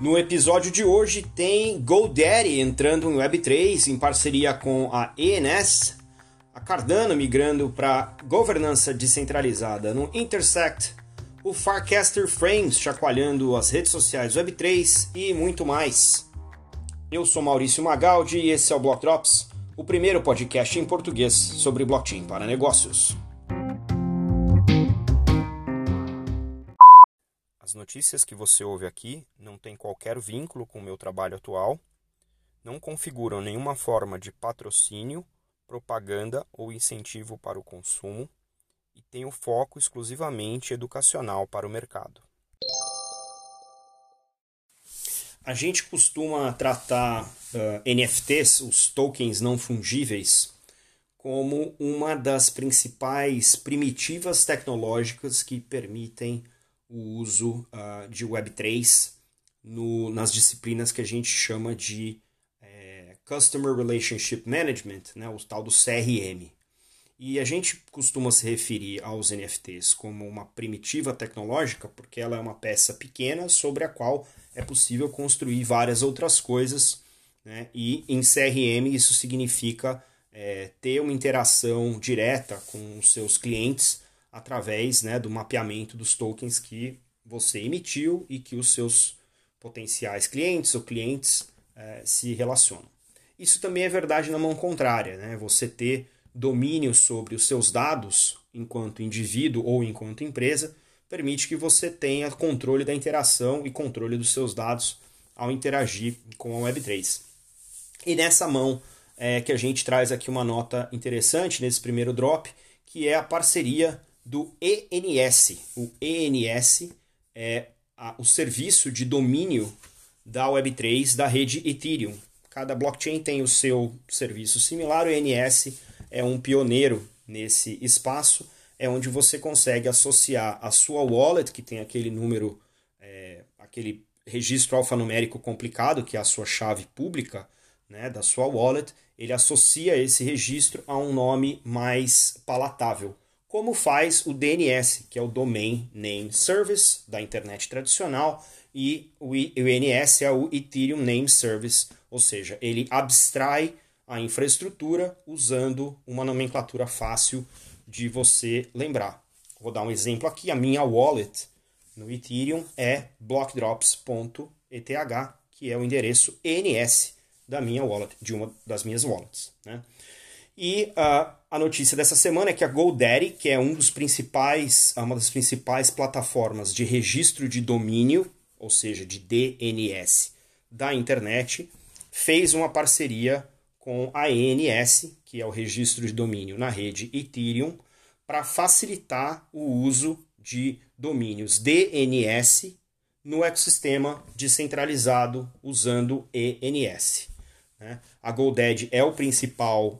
No episódio de hoje tem GoDaddy entrando em Web3 em parceria com a ENS, a Cardano migrando para governança descentralizada no Intersect, o Farcaster Frames chacoalhando as redes sociais Web3 e muito mais. Eu sou Maurício Magaldi e esse é o Block Drops, o primeiro podcast em português sobre blockchain para negócios. As notícias que você ouve aqui não têm qualquer vínculo com o meu trabalho atual, não configuram nenhuma forma de patrocínio, propaganda ou incentivo para o consumo e têm o foco exclusivamente educacional para o mercado. A gente costuma tratar NFTs, os tokens não fungíveis, como uma das principais primitivas tecnológicas que permitem o uso de Web3 nas disciplinas que a gente chama de Customer Relationship Management, né, o tal do CRM. E a gente costuma se referir aos NFTs como uma primitiva tecnológica porque ela é uma peça pequena sobre a qual é possível construir várias outras coisas, né? E em CRM isso significa ter uma interação direta com os seus clientes através, né, do mapeamento dos tokens que você emitiu e que os seus potenciais clientes ou clientes se relacionam. Isso também é verdade na mão contrária, né? Você ter domínio sobre os seus dados enquanto indivíduo ou enquanto empresa permite que você tenha controle da interação e controle dos seus dados ao interagir com a Web3. E nessa mão que a gente traz aqui uma nota interessante nesse primeiro drop, que é a parceria do ENS. O ENS é o serviço de domínio da Web3 da rede Ethereum. Cada blockchain tem o seu serviço similar. O ENS é um pioneiro nesse espaço, é onde você consegue associar a sua wallet, que tem aquele número, aquele registro alfanumérico complicado, que é a sua chave pública, né, da sua wallet, ele associa esse registro a um nome mais palatável, como faz o DNS, que é o Domain Name Service da internet tradicional, e o ENS é o Ethereum Name Service, ou seja, ele abstrai a infraestrutura usando uma nomenclatura fácil de você lembrar. Vou dar um exemplo aqui, a minha wallet no Ethereum é blockdrops.eth, que é o endereço ENS da minha wallet, de uma das minhas wallets, né? E a notícia dessa semana é que a GoDaddy, que é uma das principais plataformas de registro de domínio, ou seja, de DNS da internet, fez uma parceria com a ENS, que é o registro de domínio na rede Ethereum, para facilitar o uso de domínios DNS no ecossistema descentralizado usando ENS. A GoDaddy é o principal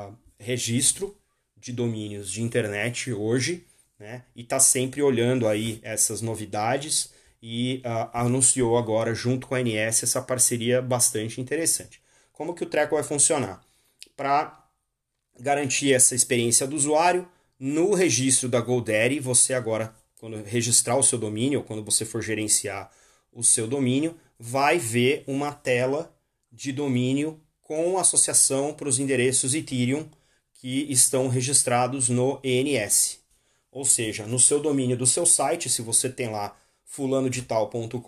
registro de domínios de internet hoje, né? E está sempre olhando aí essas novidades e anunciou agora, junto com a ENS, essa parceria bastante interessante. Como que o treco vai funcionar? Para garantir essa experiência do usuário, no registro da GoDaddy, você agora, quando registrar o seu domínio, ou quando você for gerenciar o seu domínio, vai ver uma tela de domínio com associação para os endereços Ethereum que estão registrados no ENS. Ou seja, no seu domínio do seu site, se você tem lá fulanodital.com.br,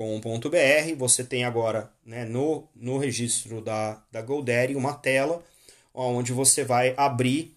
você tem agora, né, no registro da GoDaddy uma tela onde você vai abrir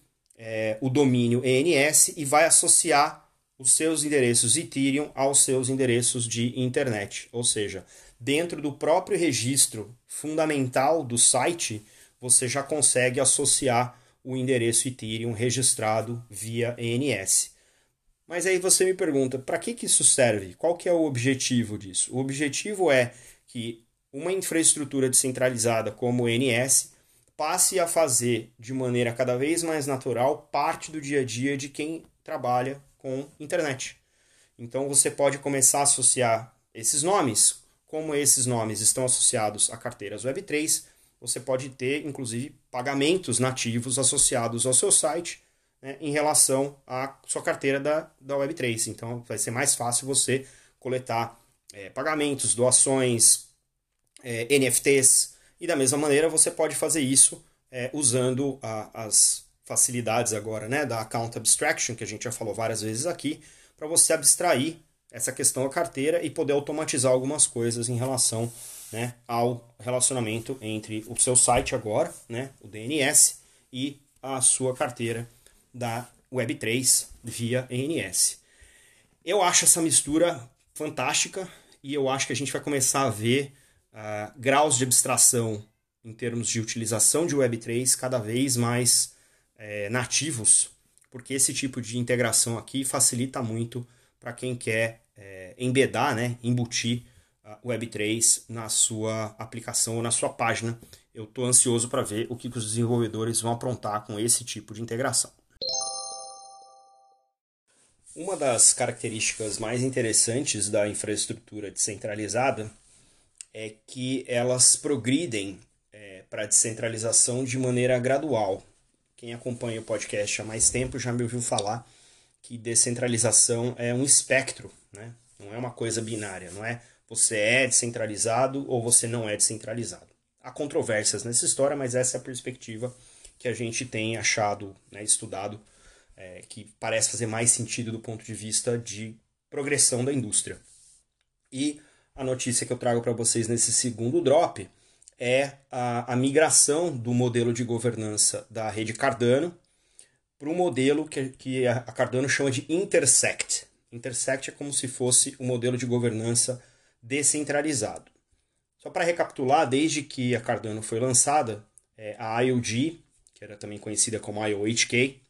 o domínio ENS e vai associar os seus endereços Ethereum aos seus endereços de internet. Ou seja, dentro do próprio registro fundamental do site, você já consegue associar o endereço Ethereum registrado via ENS. Mas aí você me pergunta, para que isso serve? Qual que é o objetivo disso? O objetivo é que uma infraestrutura descentralizada como o ENS passe a fazer de maneira cada vez mais natural parte do dia a dia de quem trabalha com internet. Então você pode começar a associar esses nomes. Como esses nomes estão associados a carteiras Web3, você pode ter, inclusive, pagamentos nativos associados ao seu site, né, em relação à sua carteira da Web3. Então vai ser mais fácil você coletar pagamentos, doações, NFTs, e da mesma maneira você pode fazer isso usando as facilidades agora, né, da Account Abstraction, que a gente já falou várias vezes aqui, para você abstrair essa questão da carteira e poder automatizar algumas coisas em relação, né, ao relacionamento entre o seu site agora, né, o DNS, e a sua carteira da Web3 via ENS. Eu acho essa mistura fantástica e eu acho que a gente vai começar a ver graus de abstração em termos de utilização de Web3 cada vez mais nativos, porque esse tipo de integração aqui facilita muito para quem quer embedar, né, embutir Web3 na sua aplicação ou na sua página. Eu estou ansioso para ver o que os desenvolvedores vão aprontar com esse tipo de integração. Uma das características mais interessantes da infraestrutura descentralizada é que elas progridem para a descentralização de maneira gradual. Quem acompanha o podcast há mais tempo já me ouviu falar que descentralização é um espectro, né? Não é uma coisa binária, não é você é descentralizado ou você não é descentralizado. Há controvérsias nessa história, mas essa é a perspectiva que a gente tem achado, né, estudado, que parece fazer mais sentido do ponto de vista de progressão da indústria. E a notícia que eu trago para vocês nesse segundo drop é a migração do modelo de governança da rede Cardano para um modelo que a Cardano chama de Intersect. Intersect é como se fosse um modelo de governança descentralizado. Só para recapitular, desde que a Cardano foi lançada, a IOG, que era também conhecida como IOHK,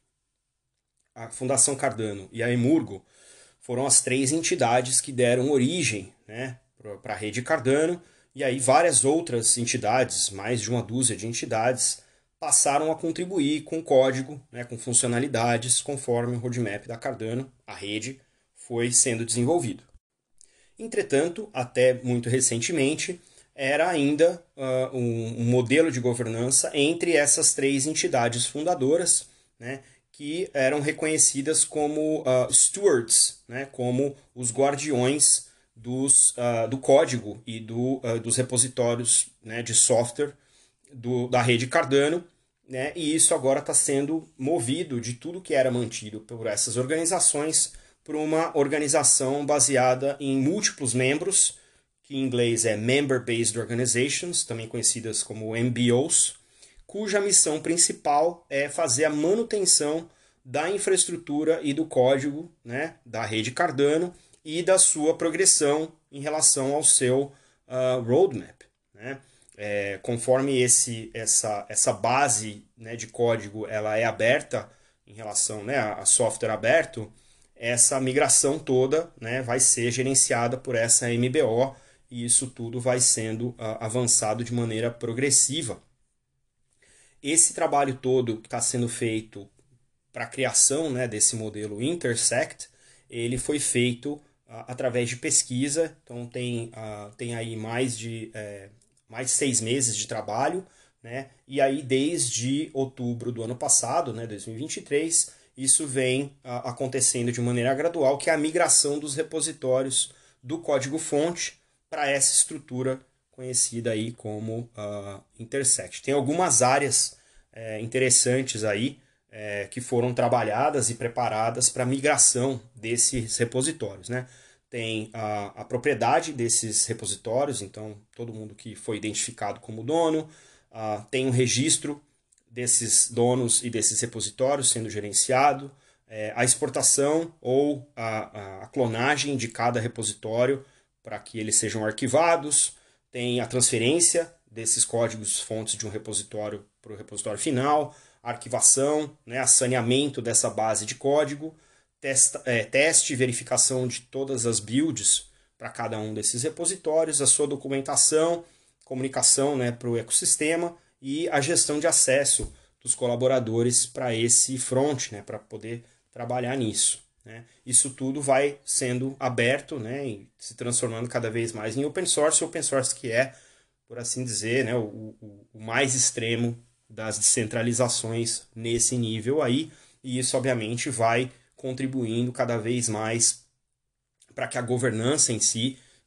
a Fundação Cardano e a Emurgo foram as três entidades que deram origem, né, para a rede Cardano, e aí várias outras entidades, mais de uma dúzia de entidades, passaram a contribuir com código, né, com funcionalidades, conforme o roadmap da Cardano, a rede, foi sendo desenvolvido. Entretanto, até muito recentemente, era ainda um modelo de governança entre essas três entidades fundadoras, né, que eram reconhecidas como stewards, né, como os guardiões do código e dos repositórios, né, de software da rede Cardano, né, e isso agora está sendo movido de tudo que era mantido por essas organizações para uma organização baseada em múltiplos membros, que em inglês é Member-Based Organizations, também conhecidas como MBOs, cuja missão principal é fazer a manutenção da infraestrutura e do código, né, da rede Cardano e da sua progressão em relação ao seu roadmap, né? Conforme essa base, né, de código ela é aberta em relação, né, a software aberto, essa migração toda, né, vai ser gerenciada por essa MBO e isso tudo vai sendo avançado de maneira progressiva. Esse trabalho todo que está sendo feito para a criação, né, desse modelo Intersect, ele foi feito através de pesquisa, então tem aí mais de 6 meses de trabalho, né, e aí desde outubro do ano passado, né, 2023, isso vem acontecendo de maneira gradual, que é a migração dos repositórios do código-fonte para essa estrutura conhecida aí como Intersect. Tem algumas áreas interessantes aí que foram trabalhadas e preparadas para a migração desses repositórios, né? Tem a propriedade desses repositórios, então todo mundo que foi identificado como dono, tem um registro desses donos e desses repositórios sendo gerenciado, a exportação ou a clonagem de cada repositório para que eles sejam arquivados, tem a transferência desses códigos fontes de um repositório para o repositório final, a arquivação, né, a saneamento dessa base de código, teste e verificação de todas as builds para cada um desses repositórios, a sua documentação, comunicação, né, para o ecossistema e a gestão de acesso dos colaboradores para esse front, né, para poder trabalhar nisso, né. Isso tudo vai sendo aberto, né, e se transformando cada vez mais em open source que é, por assim dizer, né, o mais extremo das descentralizações nesse nível aí, e isso obviamente vai contribuindo cada vez mais para que a governança em si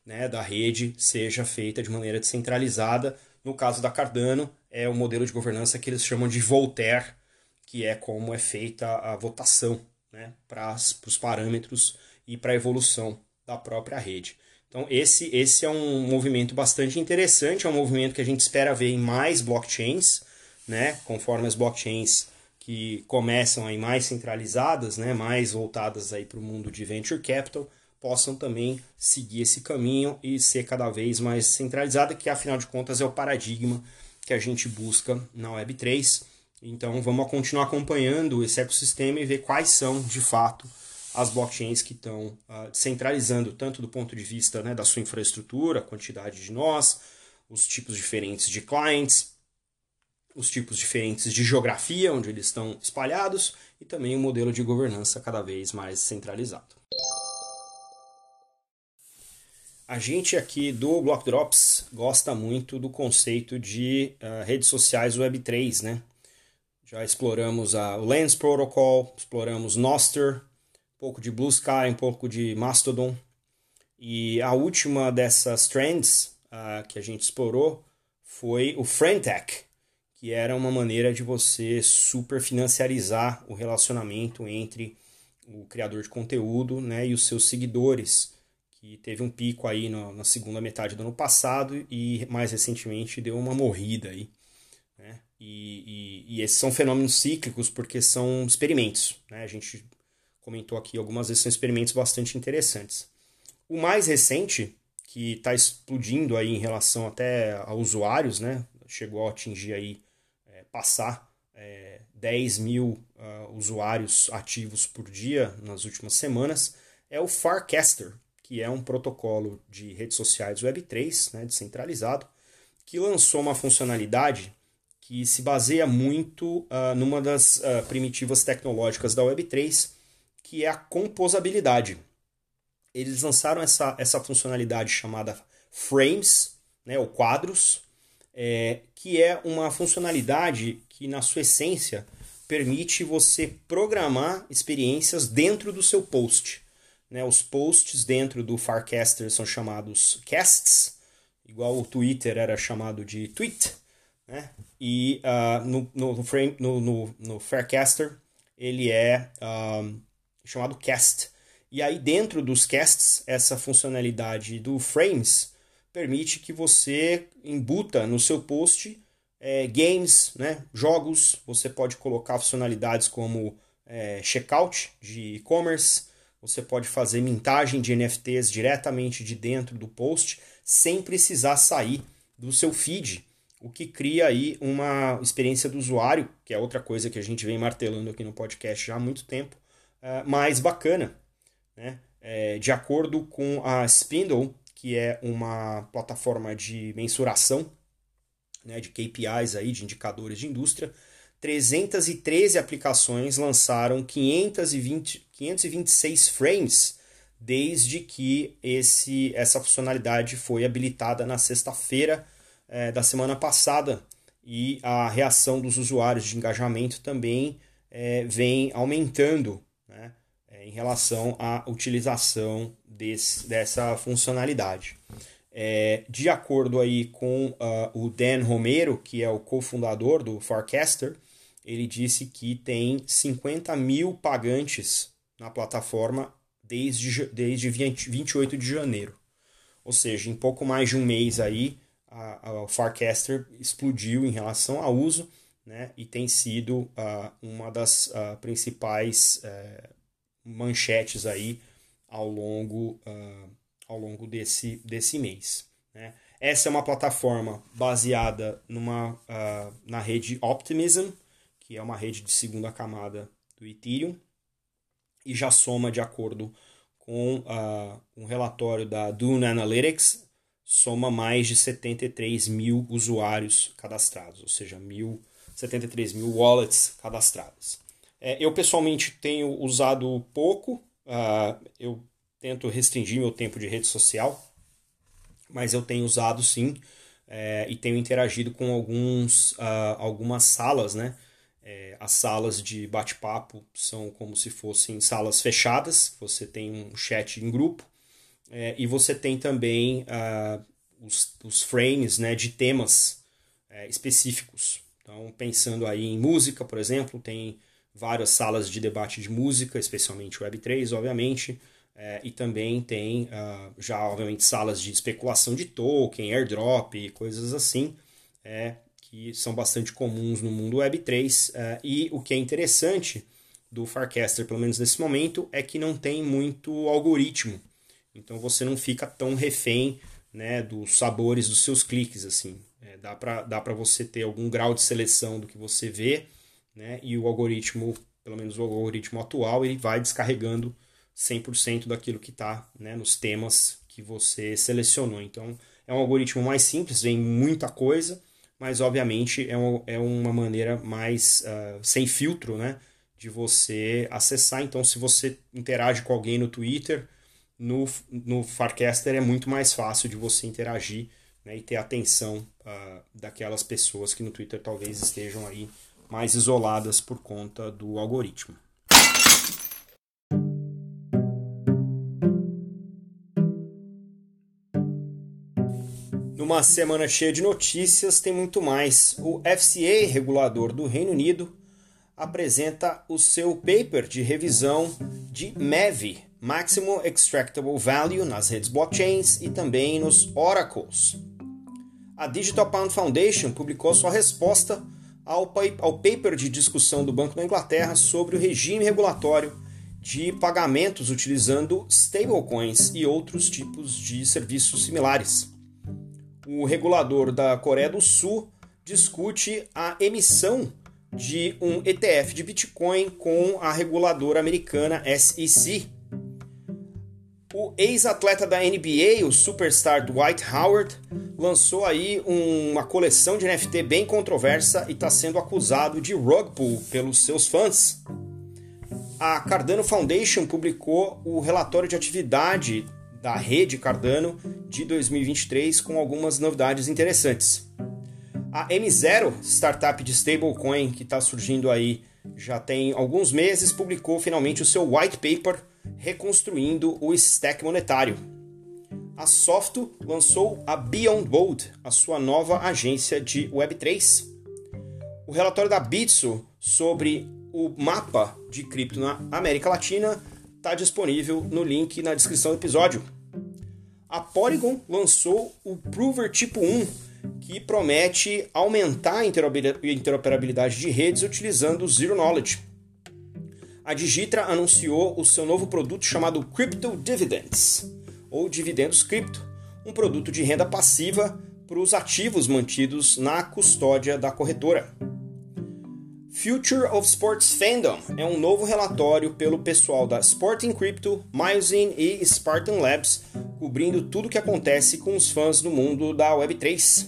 né, da rede seja feita de maneira descentralizada. No caso da Cardano, é o modelo de governança que eles chamam de Voltaire, que é como é feita a votação, né, para os parâmetros e para a evolução da própria rede. Então esse é um movimento bastante interessante, é um movimento que a gente espera ver em mais blockchains, né, conforme as blockchains que começam aí mais centralizadas, né, mais voltadas aí para o mundo de venture capital, possam também seguir esse caminho e ser cada vez mais centralizada, que afinal de contas é o paradigma que a gente busca na Web3. Então vamos continuar acompanhando esse ecossistema e ver quais são de fato as blockchains que estão centralizando tanto do ponto de vista, né, da sua infraestrutura, a quantidade de nós, os tipos diferentes de clients, os tipos diferentes de geografia onde eles estão espalhados e também o modelo de governança cada vez mais centralizado. A gente aqui do Block Drops gosta muito do conceito de redes sociais Web3, né? Já exploramos o Lens Protocol, exploramos Nostr, um pouco de Blue Sky, um pouco de Mastodon. E a última dessas trends que a gente explorou foi o Friendtech, que era uma maneira de você superfinanciarizar o relacionamento entre o criador de conteúdo, né, e os seus seguidores, que teve um pico aí na segunda metade do ano passado e mais recentemente deu uma morrida aí, né? E esses são fenômenos cíclicos porque são experimentos, né? A gente comentou aqui algumas vezes, são experimentos bastante interessantes. O mais recente, que está explodindo aí em relação até a usuários, né? Chegou a atingir aí, passar 10 mil usuários ativos por dia nas últimas semanas, é o Farcaster, que é um protocolo de redes sociais Web3, né, descentralizado, que lançou uma funcionalidade que se baseia muito numa das primitivas tecnológicas da Web3, que é a composabilidade. Eles lançaram essa funcionalidade chamada Frames, né, ou quadros, que é uma funcionalidade que, na sua essência, permite você programar experiências dentro do seu post. Né, os posts dentro do Farcaster são chamados casts, igual o Twitter era chamado de tweet, né? E no Farcaster ele é chamado cast. E aí dentro dos casts, essa funcionalidade do Frames permite que você embuta no seu post games, né, jogos. Você pode colocar funcionalidades como checkout de e-commerce. Você pode fazer mintagem de NFTs diretamente de dentro do post, sem precisar sair do seu feed, o que cria aí uma experiência do usuário, que é outra coisa que a gente vem martelando aqui no podcast já há muito tempo, mais bacana, né? De acordo com a Spindle, que é uma plataforma de mensuração, né, de KPIs, aí, de indicadores de indústria, 313 aplicações lançaram 526 frames desde que essa funcionalidade foi habilitada na sexta-feira da semana passada. E a reação dos usuários de engajamento também vem aumentando, né, em relação à utilização dessa funcionalidade. De acordo aí com o Dan Romero, que é o cofundador do Farcaster, ele disse que tem 50 mil pagantes na plataforma desde 28 de janeiro. Ou seja, em pouco mais de um mês aí, a Farcaster explodiu em relação ao uso, né, e tem sido uma das principais manchetes aí ao longo desse mês, né? Essa é uma plataforma baseada na rede Optimism, que é uma rede de segunda camada do Ethereum, e já soma, de acordo com um relatório da Dune Analytics, soma mais de 73 mil usuários cadastrados, ou seja, 73 mil wallets cadastradas. Eu pessoalmente tenho usado pouco, eu tento restringir meu tempo de rede social, mas eu tenho usado sim, e tenho interagido com algumas salas, né? As salas de bate-papo são como se fossem salas fechadas, você tem um chat em grupo, e você tem também os frames, né, de temas específicos. Então, pensando aí em música, por exemplo, tem várias salas de debate de música, especialmente Web3, obviamente, e também tem já, obviamente, salas de especulação de token, airdrop, coisas assim, que são bastante comuns no mundo Web3, e o que é interessante do Farcaster, pelo menos nesse momento, é que não tem muito algoritmo, então você não fica tão refém, né, dos sabores dos seus cliques, assim. Dá para você ter algum grau de seleção do que você vê, né, e o algoritmo, pelo menos o algoritmo atual, ele vai descarregando 100% daquilo que está, né, nos temas que você selecionou. Então, é um algoritmo mais simples, vem muita coisa, mas obviamente é uma maneira mais sem filtro, né, de você acessar. Então, se você interage com alguém no Twitter, no Farcaster é muito mais fácil de você interagir, né, e ter atenção daquelas pessoas que no Twitter talvez estejam aí mais isoladas por conta do algoritmo. Numa semana cheia de notícias, tem muito mais. O FCA, regulador do Reino Unido, apresenta o seu paper de revisão de MEV, Maximum Extractable Value, nas redes blockchains e também nos oracles. A Digital Pound Foundation publicou sua resposta ao paper de discussão do Banco da Inglaterra sobre o regime regulatório de pagamentos utilizando stablecoins e outros tipos de serviços similares. O regulador da Coreia do Sul discute a emissão de um ETF de Bitcoin com a reguladora americana SEC. O ex-atleta da NBA, o superstar Dwight Howard, lançou aí uma coleção de NFT bem controversa e está sendo acusado de rug pull pelos seus fãs. A Cardano Foundation publicou o relatório de atividade da rede Cardano de 2023 com algumas novidades interessantes. A M0, startup de stablecoin que está surgindo aí já tem alguns meses, publicou finalmente o seu white paper reconstruindo o stack monetário. A Softo lançou a Beyond Gold, a sua nova agência de Web3. O relatório da Bitso sobre o mapa de cripto na América Latina está disponível no link na descrição do episódio. A Polygon lançou o Prover Tipo 1, que promete aumentar a interoperabilidade de redes utilizando o Zero Knowledge. A Digitra anunciou o seu novo produto chamado Crypto Dividends, ou Dividendos Cripto, um produto de renda passiva para os ativos mantidos na custódia da corretora. Future of Sports Fandom é um novo relatório pelo pessoal da Sporting Crypto, Myosine e Spartan Labs, cobrindo tudo o que acontece com os fãs do mundo da Web3.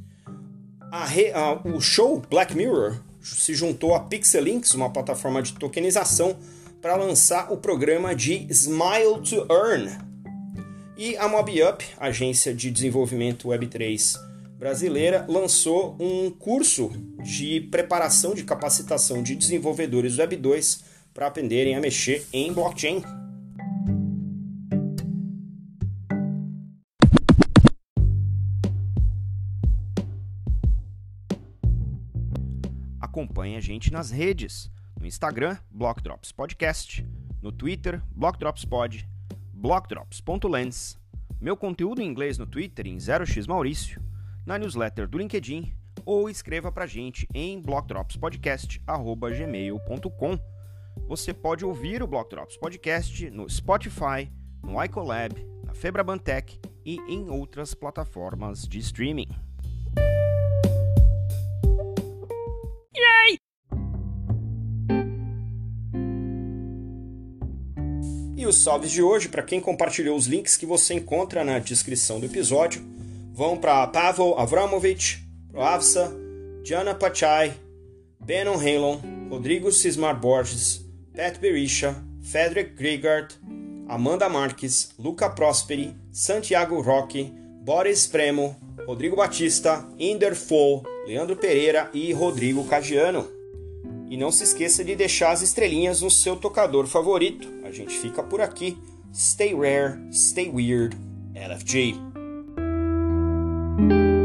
O show Black Mirror se juntou a Pixelinks, uma plataforma de tokenização, para lançar o programa de Smile to Earn. E a MobUp, agência de desenvolvimento Web3 brasileira, lançou um curso de preparação de capacitação de desenvolvedores Web2 para aprenderem a mexer em blockchain. Acompanhe a gente nas redes, no Instagram, Block Drops Podcast, no Twitter, Block Drops Pod, blockdrops.lens, meu conteúdo em inglês no Twitter em 0xmaurício, na newsletter do LinkedIn ou escreva pra gente em blockdropspodcast@gmail.com. Você pode ouvir o Block Drops Podcast no Spotify, no iColab, na Febrabantech e em outras plataformas de streaming. E os salves de hoje, para quem compartilhou os links que você encontra na descrição do episódio, vão para Pavel Avramovich, Proavsa, Jana Pachai, Benon Halon, Rodrigo Cismar Borges, Pat Berisha, Frederick Griegard, Amanda Marques, Luca Prosperi, Santiago Roque, Boris Premo, Rodrigo Batista, Inder Fol, Leandro Pereira e Rodrigo Cagiano. E não se esqueça de deixar as estrelinhas no seu tocador favorito. A gente fica por aqui. Stay rare, stay weird, LFG.